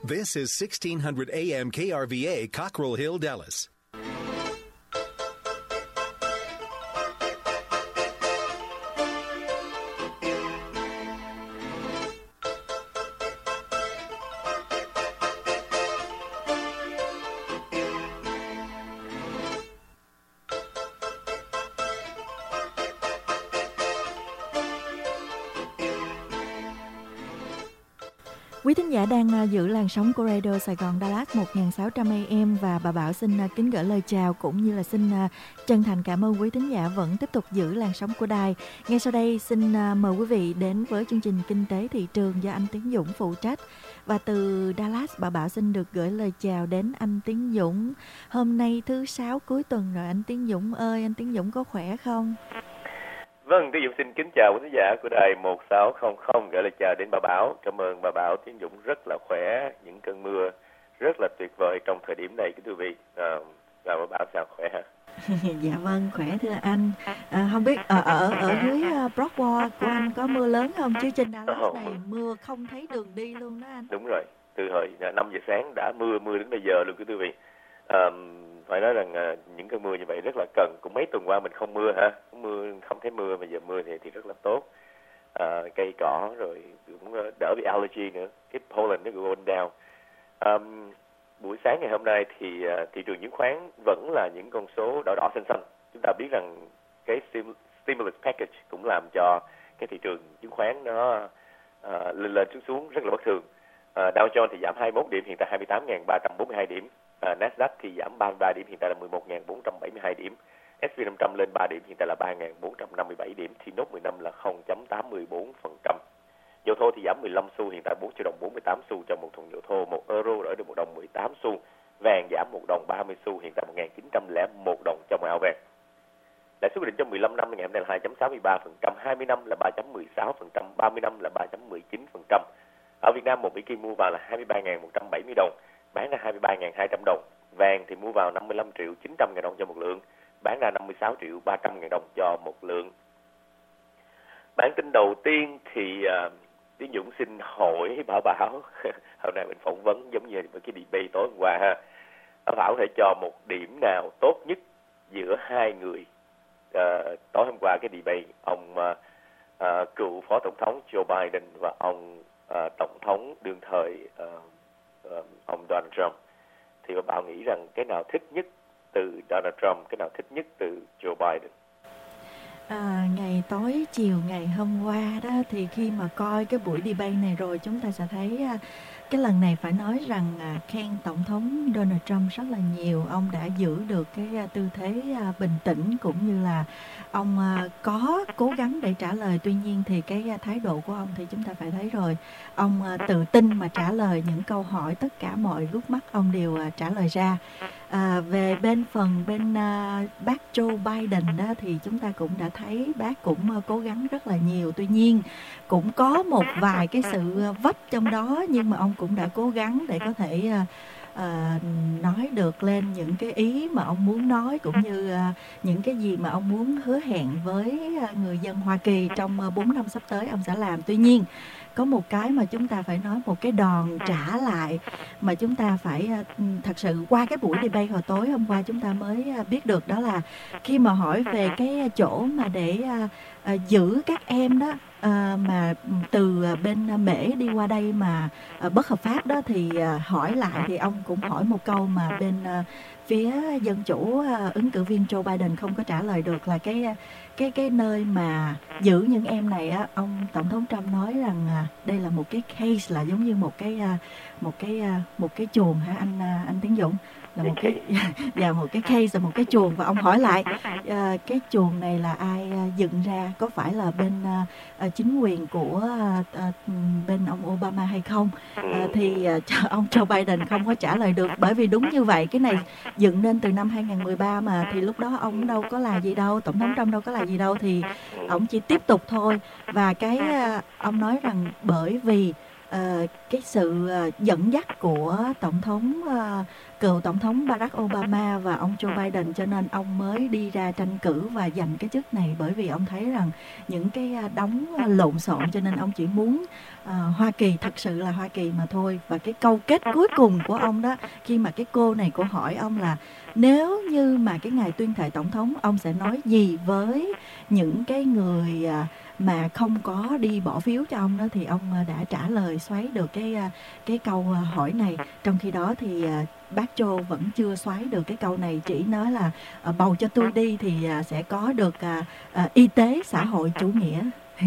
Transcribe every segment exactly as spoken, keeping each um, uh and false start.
This is sixteen hundred A M K R V A, Cockrell Hill, Dallas. Quý thính giả đang giữ làn sóng của Radio Sài Gòn Dallas một nghìn sáu trăm A M và bà Bảo xin kính gửi lời chào cũng như là xin chân thành cảm ơn quý thính giả vẫn tiếp tục giữ làn sóng của đài. Ngay sau đây xin mời quý vị đến với chương trình Kinh tế thị trường do anh Tiến Dũng phụ trách. Và từ Dallas, bà Bảo xin được gửi lời chào đến anh Tiến Dũng. Hôm nay thứ sáu cuối tuần rồi anh Tiến Dũng ơi, anh Tiến Dũng có khỏe không? Vâng, Tiến Dũng xin kính chào quý khán giả của đài một sáu không không, gửi lời chào đến bà Bảo. Cảm ơn bà Bảo, Tiến Dũng rất là khỏe, những cơn mưa rất là tuyệt vời trong thời điểm này, kính thưa quý vị. À, và bà Bảo sao, khỏe hả? Dạ vâng, khỏe thưa anh. À, không biết ở ở ở dưới uh, Broadway của anh có mưa lớn không, chứ trên Dallas oh, này mưa không thấy đường đi luôn đó anh. Đúng rồi, từ hồi năm giờ sáng đã mưa mưa đến bây giờ luôn, kính thưa quý vị. À, phải nói rằng à, những cơn mưa như vậy rất là cần. Cũng mấy tuần qua mình không mưa ha, không mưa không thấy mưa, mà giờ mưa thì thì rất là tốt. À, cây cỏ rồi cũng đỡ bị allergy nữa, cái pollen nó going down. À, buổi sáng ngày hôm nay thì à, thị trường chứng khoán vẫn là những con số đỏ đỏ xanh xanh. Chúng ta biết rằng cái stimulus package cũng làm cho cái thị trường chứng khoán nó à, lên lên xuống xuống rất là bất thường. À, Dow Jones thì giảm hai mươi mốt điểm, hiện tại hai mươi tám nghìn ba trăm bốn mươi hai điểm. À, Nasdaq thì giảm ba mươi ba điểm, hiện tại là mười một nghìn bốn trăm bảy mươi hai điểm. ét and pê năm trăm lên ba điểm, hiện tại là ba nghìn bốn trăm năm mươi bảy điểm. T nốt mười lăm là không phẩy tám mươi bốn phần trăm. Dầu thô thì giảm mười lăm xu, hiện tại bốn triệu đồng bốn mươi tám xu cho một thùng dầu thô. Một euro đổi được một đồng mười tám xu. Vàng giảm một đồng ba mươi xu, hiện tại một nghìn chín trăm lẻ một đồng cho một ao vàng. Lãi suất quy định trong mười lăm năm ngày hôm nay là hai phẩy sáu mươi ba phần trăm, hai mươi năm là ba phẩy mười sáu phần trăm, ba mươi năm là ba phẩy mười chín phần trăm. Ở Việt Nam một Mỹ Kim mua vào là hai mươi ba nghìn một trăm bảy mươi đồng, bán ra hai mươi ba nghìn hai trăm đồng. Vàng thì mua vào năm mươi lăm triệu chín trăm ngàn đồng cho một lượng, bán ra năm mươi sáu triệu ba trăm ngàn đồng cho một lượng. Bản tin đầu tiên thì uh, Tiến Dũng xin hỏi Bảo Bảo, hôm nay mình phỏng vấn giống như cái debate tối hôm qua ha. Bảo Bảo thể cho một điểm nào tốt nhất giữa hai người uh, tối hôm qua cái debate, ông uh, uh, cựu phó tổng thống Joe Biden và ông uh, tổng thống đương thời uh, uh, ông Donald Trump. Thì Bảo nghĩ rằng cái nào thích nhất từ Donald Trump, cái nào thích nhất từ Joe Biden? À, ngày tối chiều ngày hôm qua đó thì khi mà coi cái buổi debate này rồi, chúng ta sẽ thấy cái lần này phải nói rằng à, khen tổng thống Donald Trump rất là nhiều. Ông đã giữ được cái à, tư thế à, bình tĩnh, cũng như là ông à, có cố gắng để trả lời. Tuy nhiên thì cái à, thái độ của ông thì chúng ta phải thấy rồi, ông à, tự tin mà trả lời những câu hỏi, tất cả mọi gút mắt ông đều à, trả lời ra. À, về bên phần bên à, bác Joe Biden đó thì chúng ta cũng đã thấy bác cũng à, cố gắng rất là nhiều. Tuy nhiên cũng có một vài cái sự vấp trong đó, nhưng mà ông cũng đã cố gắng để có thể uh, uh, nói được lên những cái ý mà ông muốn nói, cũng như uh, những cái gì mà ông muốn hứa hẹn với uh, người dân Hoa Kỳ trong uh, bốn năm sắp tới ông sẽ làm. Tuy nhiên có một cái mà chúng ta phải nói, một cái đòn trả lại mà chúng ta phải uh, thật sự qua cái buổi debate hồi tối hôm qua chúng ta mới uh, biết được, đó là khi mà hỏi về cái chỗ mà để uh, uh, giữ các em đó, À, mà từ bên Mễ đi qua đây mà à, bất hợp pháp đó, thì à, hỏi lại thì ông cũng hỏi một câu mà bên à, phía dân chủ à, ứng cử viên Joe Biden không có trả lời được, là cái cái cái nơi mà giữ những em này á. Ông tổng thống Trump nói rằng à, đây là một cái case, là giống như một cái à, một cái à, một cái chuồng hả anh à, anh Tiến Dũng, là một cái và một cái case là một cái chuồng. Và ông hỏi lại à, cái chuồng này là ai à, dựng ra, có phải là bên à, à, chính quyền của à, à, bên ông Obama hay không? À, thì à, ông Joe Biden không có trả lời được, bởi vì đúng như vậy, cái này dựng nên từ năm hai không một ba mà, thì lúc đó ông đâu có là gì đâu, tổng thống Trump đâu có là gì đâu, thì ông chỉ tiếp tục thôi. Và cái à, ông nói rằng bởi vì uh, cái sự uh, dẫn dắt của tổng thống uh, cựu tổng thống Barack Obama và ông Joe Biden, cho nên ông mới đi ra tranh cử và giành cái chức này, bởi vì ông thấy rằng những cái uh, đống uh, lộn xộn, cho nên ông chỉ muốn uh, Hoa Kỳ thật sự là Hoa Kỳ mà thôi. Và cái câu kết cuối cùng của ông đó, khi mà cái cô này cô hỏi ông là nếu như mà cái ngày tuyên thệ tổng thống, ông sẽ nói gì với những cái người uh, mà không có đi bỏ phiếu cho ông đó, thì ông đã trả lời xoáy được cái cái câu hỏi này. Trong khi đó thì bác Joe vẫn chưa xoáy được cái câu này, chỉ nói là bầu cho tôi đi thì sẽ có được y tế xã hội chủ nghĩa.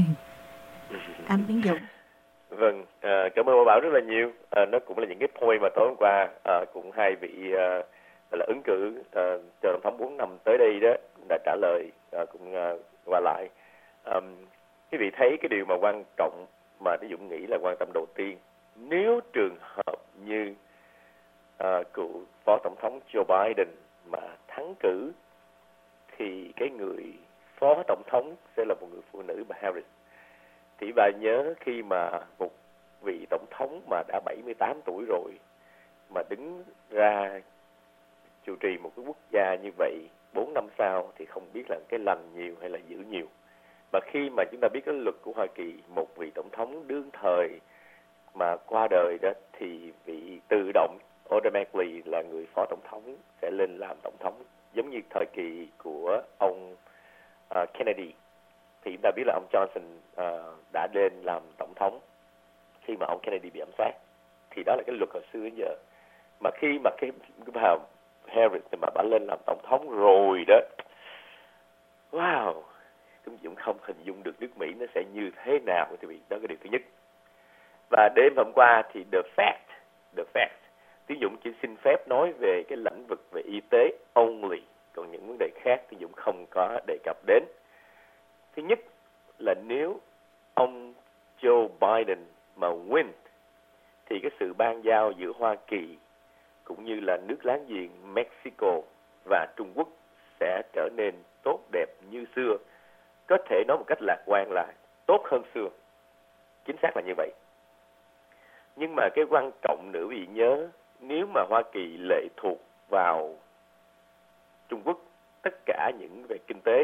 Anh Tiến Dũng. Vâng, à, cảm ơn Bảo Bảo rất là nhiều. À, nó cũng là những cái point mà tối hôm qua à, cũng hai vị à, là ứng cử à, cho tổng thống bốn năm tới đây đó đã trả lời à, cũng à, qua lại. Um, quý vị thấy cái điều mà quan trọng mà Đức Dũng nghĩ là quan tâm đầu tiên, nếu trường hợp như uh, cựu phó tổng thống Joe Biden mà thắng cử thì cái người phó tổng thống sẽ là một người phụ nữ, bà Harris. Thì bà nhớ khi mà một vị tổng thống mà đã bảy mươi tám tuổi rồi mà đứng ra chủ trì một cái quốc gia như vậy bốn năm sau thì không biết là cái lành nhiều hay là dữ nhiều. Và khi mà chúng ta biết cái luật của Hoa Kỳ, một vị tổng thống đương thời mà qua đời đó thì vị tự động automatically là người phó tổng thống sẽ lên làm tổng thống, giống như thời kỳ của ông uh, Kennedy. Thì chúng ta biết là ông Johnson uh, đã lên làm tổng thống khi mà ông Kennedy bị ám sát. Thì đó là cái luật hồi xưa đến giờ. Mà khi mà cái bà Harris mà bà lên làm tổng thống rồi đó, wow, Tiến Dũng không hình dung được nước Mỹ nó sẽ như thế nào. Thì đó là cái điều thứ nhất. Và đêm hôm qua thì the fact, the fact, Tiến Dũng chỉ xin phép nói về cái lĩnh vực về y tế only, còn những vấn đề khác Tiến Dũng không có đề cập đến. Thứ nhất là nếu ông Joe Biden mà win thì cái sự ban giao giữa Hoa Kỳ cũng như là nước láng giềng Mexico và Trung Quốc sẽ trở nên tốt đẹp như xưa. Có thể nói một cách lạc quan là tốt hơn xưa. Chính xác là như vậy. Nhưng mà cái quan trọng nữa vì nhớ, nếu mà Hoa Kỳ lệ thuộc vào Trung Quốc tất cả những về kinh tế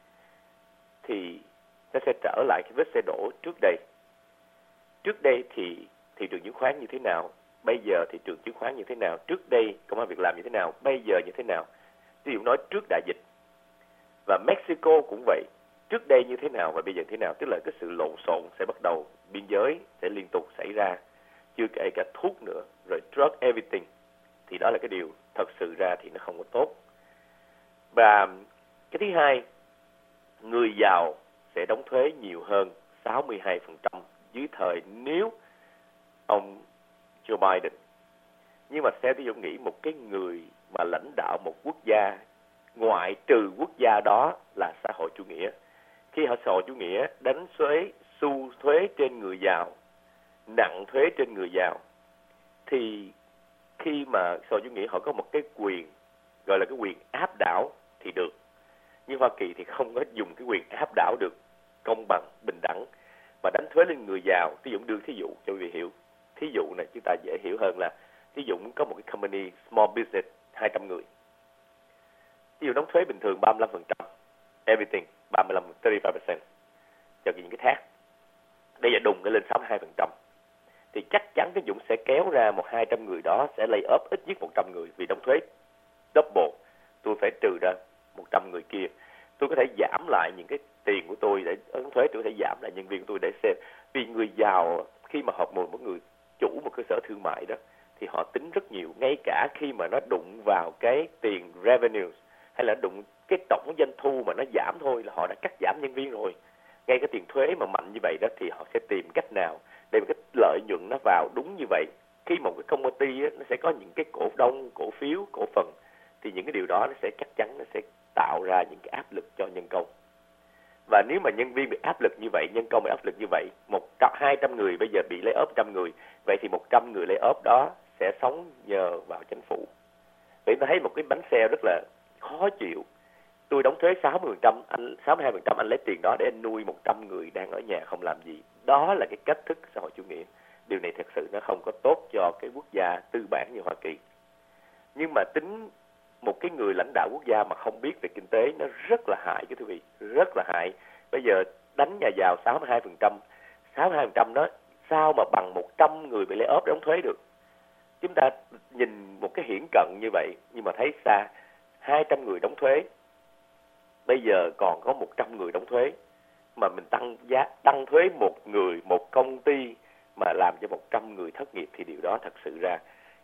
thì nó sẽ trở lại cái vết xe đổ trước đây. Trước đây thì thị trường chứng khoán như thế nào, bây giờ thị trường chứng khoán như thế nào, trước đây công ăn việc làm như thế nào, bây giờ như thế nào. Ví dụ nói trước đại dịch. Và Mexico cũng vậy, trước đây như thế nào và bây giờ thế nào, tức là cái sự lộn xộn sẽ bắt đầu, biên giới sẽ liên tục xảy ra, chưa kể cả thuốc nữa, rồi drug everything. Thì đó là cái điều thật sự ra thì nó không có tốt. Và cái thứ hai, người giàu sẽ đóng thuế nhiều hơn sáu mươi hai phần trăm dưới thời nếu ông Joe Biden. Nhưng mà theo tôi nghĩ một cái người mà lãnh đạo một quốc gia, ngoại trừ quốc gia đó là xã hội chủ nghĩa, khi họ xã hội chủ nghĩa đánh thuế, xu thuế trên người giàu, nặng thuế trên người giàu, thì khi mà xã hội chủ nghĩa họ có một cái quyền gọi là cái quyền áp đảo thì được. Nhưng Hoa Kỳ thì không có dùng cái quyền áp đảo được công bằng, bình đẳng, mà đánh thuế lên người giàu. Ví dụ đưa thí dụ cho quý vị hiểu. Thí dụ này chúng ta dễ hiểu hơn là thí dụ có một cái company small business hai trăm người. Ví dụ đóng thuế bình thường ba mươi lăm phần trăm, everything ba mươi lăm, ba mươi lăm phần trăm cho những cái thác. Bây giờ đùng nó lên sáu mươi hai phần trăm. Thì chắc chắn cái Dũng sẽ kéo ra một hai trăm người đó sẽ lay off ít nhất một trăm người vì đóng thuế double. Tôi phải trừ ra một trăm người kia. Tôi có thể giảm lại những cái tiền của tôi để đóng thuế, tôi có thể giảm lại nhân viên của tôi để xem. Vì người giàu khi mà họ một một người chủ một cơ sở thương mại đó thì họ tính rất nhiều, ngay cả khi mà nó đụng vào cái tiền revenues hay là đụng cái tổng doanh thu mà nó giảm thôi là họ đã cắt giảm nhân viên rồi. Ngay cái tiền thuế mà mạnh như vậy đó thì họ sẽ tìm cách nào để cái lợi nhuận nó vào đúng như vậy. Khi một cái công ty á, nó sẽ có những cái cổ đông, cổ phiếu, cổ phần thì những cái điều đó nó sẽ chắc chắn nó sẽ tạo ra những cái áp lực cho nhân công. Và nếu mà nhân viên bị áp lực như vậy, nhân công bị áp lực như vậy, một trăm, hai trăm người bây giờ bị lay off trăm người, vậy thì một trăm người lay off đó sẽ sống nhờ vào chính phủ. Vậy ta thấy một cái bánh xe rất là khó chịu. Tôi đóng thuế sáu mươi phần trăm, anh sáu mươi hai phần trăm anh lấy tiền đó để anh nuôi một trăm người đang ở nhà không làm gì. Đó là cái cách thức xã hội chủ nghĩa. Điều này thật sự nó không có tốt cho cái quốc gia tư bản như Hoa Kỳ. Nhưng mà tính một cái người lãnh đạo quốc gia mà không biết về kinh tế nó rất là hại cái thưa vị, rất là hại. Bây giờ đánh nhà giàu sáu mươi hai phần trăm, sáu mươi hai phần trăm đó sao mà bằng một trăm người bị lay off đóng thuế được. Chúng ta nhìn một cái hiển cận như vậy nhưng mà thấy xa, hai trăm người đóng thuế, bây giờ còn có một trăm người đóng thuế, mà mình tăng giá tăng thuế một người, một công ty mà làm cho một trăm người thất nghiệp thì điều đó thật sự ra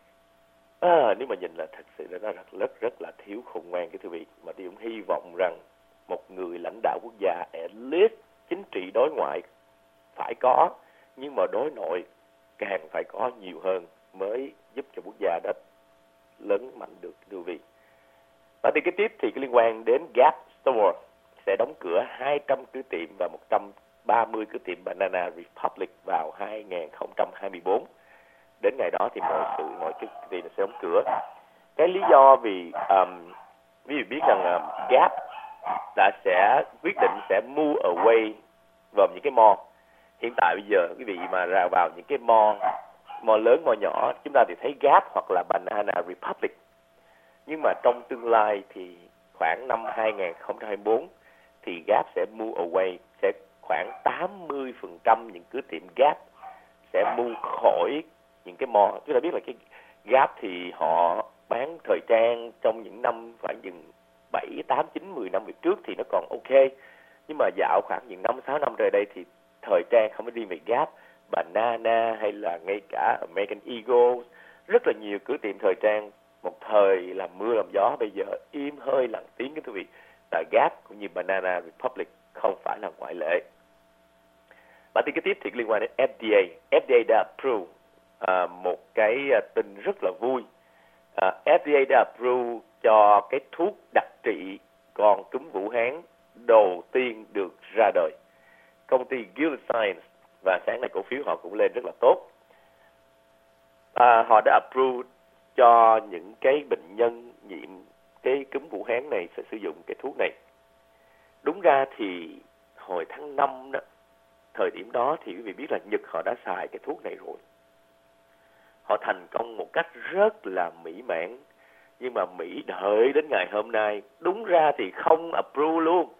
à, nếu mà nhìn là thật sự là nó rất rất rất là thiếu khôn ngoan cái thưa vị. Mà tôi cũng hy vọng rằng một người lãnh đạo quốc gia at least chính trị đối ngoại phải có, nhưng mà đối nội càng phải có nhiều hơn mới giúp cho quốc gia đó lớn mạnh được thưa vị. Và thì cái tiếp thì cái liên quan đến Gap Store sẽ đóng cửa hai trăm cửa tiệm và một trăm ba mươi cửa tiệm Banana Republic vào hai không hai tư. Đến ngày đó thì mọi sự mọi cái tiệm sẽ đóng cửa. Cái lý do vì um, quý vị biết rằng uh, Gap đã sẽ quyết định sẽ move away vào những cái mall. Hiện tại bây giờ quý vị mà ra vào những cái mall, mall lớn, mall nhỏ, chúng ta thì thấy Gap hoặc là Banana Republic. Nhưng mà trong tương lai thì khoảng năm hai không hai tư thì Gap sẽ move away, sẽ khoảng tám mươi phần trăm những cửa tiệm Gap sẽ move khỏi những cái mall. Chúng ta biết là cái Gap thì họ bán thời trang trong những năm khoảng chừng bảy, tám, chín, mười năm về trước thì nó còn ok. Nhưng mà dạo khoảng những năm, sáu năm rồi đây thì thời trang không có riêng về Gap, Banana hay là ngay cả American Eagle, rất là nhiều cửa tiệm thời trang một thời làm mưa làm gió bây giờ im hơi lặng tiếng cái thưa vị. Là Gap cũng như Banana Republic không phải là ngoại lệ. Bản tin kế tiếp thì liên quan đến F D A. F D A đã approve à, một cái tin rất là vui. À, F D A đã approve cho cái thuốc đặc trị con cúm Vũ Hán đầu tiên được ra đời. Công ty Gilead Sciences, và sáng nay cổ phiếu họ cũng lên rất là tốt. À, họ đã approve cho những cái bệnh nhân nhiễm cái cúm Vũ Hán này sẽ sử dụng cái thuốc này. Đúng ra thì hồi tháng năm đó, thời điểm đó thì quý vị biết là Nhật họ đã xài cái thuốc này rồi. Họ thành công một cách rất là mỹ mãn. Nhưng mà Mỹ đợi đến ngày hôm nay, đúng ra thì không approve luôn.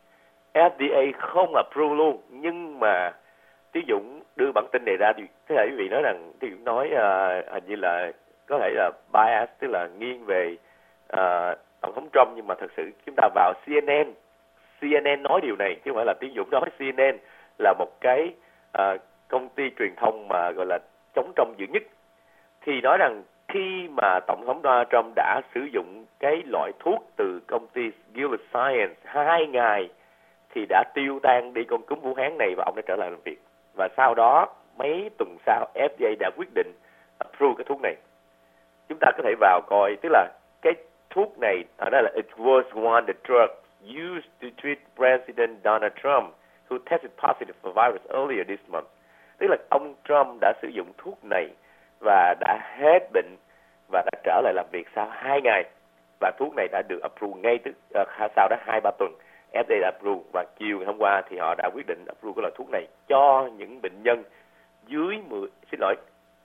F D A không approve luôn. Nhưng mà Tiến Dũng đưa bản tin này ra thì có thể quý vị nói rằng Tiến Dũng nói uh, hình như là có thể là bias, tức là nghiêng về uh, Tổng thống Trump, nhưng mà thật sự chúng ta vào C N N, C N N nói điều này chứ không phải là Tiến Dũng nói. C N N là một cái uh, công ty truyền thông mà gọi là chống Trump dữ nhất, thì nói rằng khi mà Tổng thống Donald Trump đã sử dụng cái loại thuốc từ công ty Gilead Sciences hai ngày thì đã tiêu tan đi con cúm Vũ Hán này và ông đã trở lại làm việc. Và sau đó mấy tuần sau F D A đã quyết định approve cái thuốc này. Chúng ta có thể vào coi, tức là cái thuốc này ở đây là it was one of the drugs used to treat President Donald Trump who tested positive for virus earlier this month. Tức là ông Trump đã sử dụng thuốc này và đã hết bệnh và đã trở lại làm việc sau hai ngày. Và thuốc này đã được approve ngay tức uh, sau đó hai ba tuần. F D A đã approve và chiều ngày hôm qua thì họ đã quyết định approve cái loại thuốc này cho những bệnh nhân dưới mười, xin lỗi,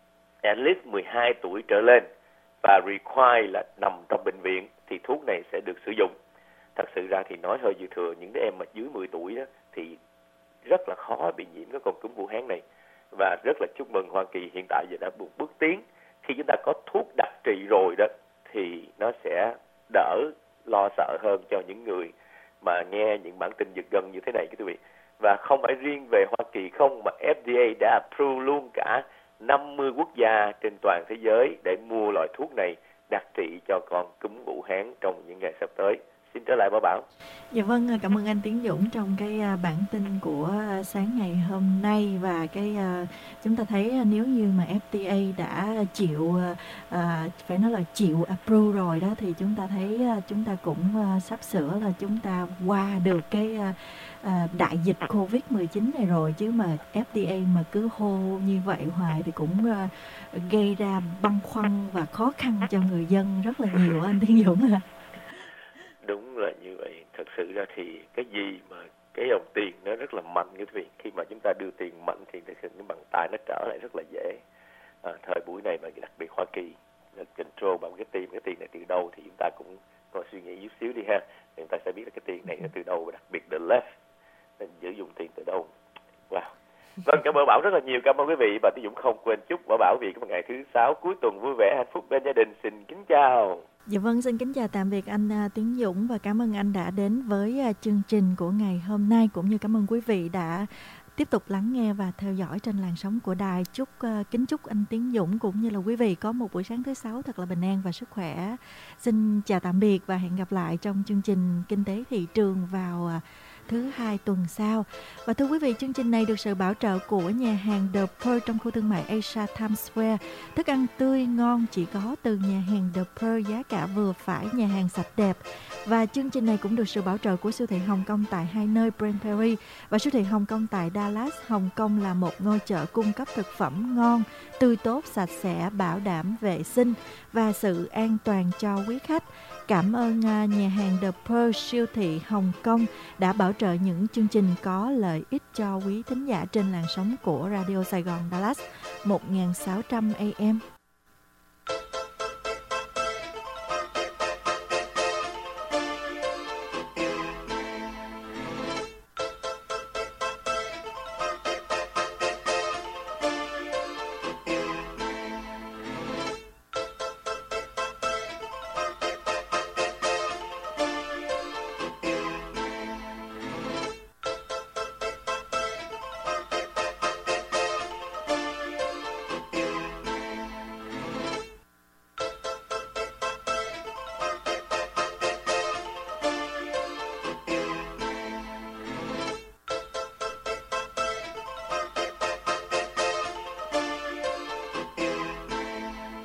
at least mười hai tuổi trở lên và require là nằm trong bệnh viện thì thuốc này sẽ được sử dụng. Thật sự ra thì nói hơi dư thừa, những đứa em mà dưới mười tuổi đó thì rất là khó bị nhiễm cái con cúm Vũ Hán này. Và rất là chúc mừng Hoa Kỳ hiện tại giờ đã bước bước tiến. Khi chúng ta có thuốc đặc trị rồi đó thì nó sẽ đỡ lo sợ hơn cho những người mà nghe những bản tin giật gân như thế này quý vị. Và không phải riêng về Hoa Kỳ không, mà F D A đã approve luôn cả năm mươi quốc gia trên toàn thế giới để mua loại thuốc này đặc trị cho con cúm Vũ Hán trong những ngày sắp tới. Xin trở lại Bảo Bảo. Dạ vâng, cảm ơn anh Tiến Dũng trong cái bản tin của sáng ngày hôm nay. Và cái chúng ta thấy nếu như mà F D A đã chịu, phải nói là chịu approve rồi đó, thì chúng ta thấy chúng ta cũng sắp sửa là chúng ta qua được cái đại dịch covid mười chín này rồi. Chứ mà F D A mà cứ hô như vậy hoài thì cũng gây ra băn khoăn và khó khăn cho người dân rất là nhiều anh Tiến Dũng ạ. Đúng là như vậy. Thật sự ra thì cái gì mà cái dòng tiền nó rất là mạnh như thế. Khi mà chúng ta đưa tiền mạnh thì cái bằng tay nó trở lại rất là dễ. À, thời buổi này mà đặc biệt Hoa Kỳ control bằng cái tiền, cái tiền này từ đâu thì chúng ta cũng có suy nghĩ chút xíu đi ha. Chúng ta sẽ biết là cái tiền này nó từ đâu, và đặc biệt the left nên giữ dùng tiền từ đâu. Wow. Vâng, cảm ơn Bảo rất là nhiều. Cảm ơn quý vị, và Tiến Dũng không quên chúc Bảo Bảo vì có một ngày thứ sáu cuối tuần vui vẻ hạnh phúc bên gia đình. Xin kính chào. Dạ vâng, xin kính chào tạm biệt anh uh, Tiến Dũng, và cảm ơn anh đã đến với uh, chương trình của ngày hôm nay, cũng như cảm ơn quý vị đã tiếp tục lắng nghe và theo dõi trên làn sóng của đài. Chúc uh, kính chúc anh Tiến Dũng cũng như là quý vị có một buổi sáng thứ sáu thật là bình an và sức khỏe. Xin chào tạm biệt và hẹn gặp lại trong chương trình Kinh tế thị trường vào uh, thứ hai tuần sau. Và thưa quý vị, chương trình này được sự bảo trợ của nhà hàng The Pearl trong khu thương mại Asia Times Square. Thức ăn tươi ngon chỉ có từ nhà hàng The Pearl, giá cả vừa phải, nhà hàng sạch đẹp. Và chương trình này cũng được sự bảo trợ của siêu thị Hồng Kông tại hai nơi Brent Perry và siêu thị Hồng Kông tại Dallas. Hồng Kông là một ngôi chợ cung cấp thực phẩm ngon, tươi tốt, sạch sẽ, bảo đảm vệ sinh và sự an toàn cho quý khách. Cảm ơn nhà hàng The Pearl, siêu thị Hồng Kông đã bảo trợ những chương trình có lợi ích cho quý thính giả trên làn sóng của Radio Sài Gòn Dallas một nghìn sáu trăm A M.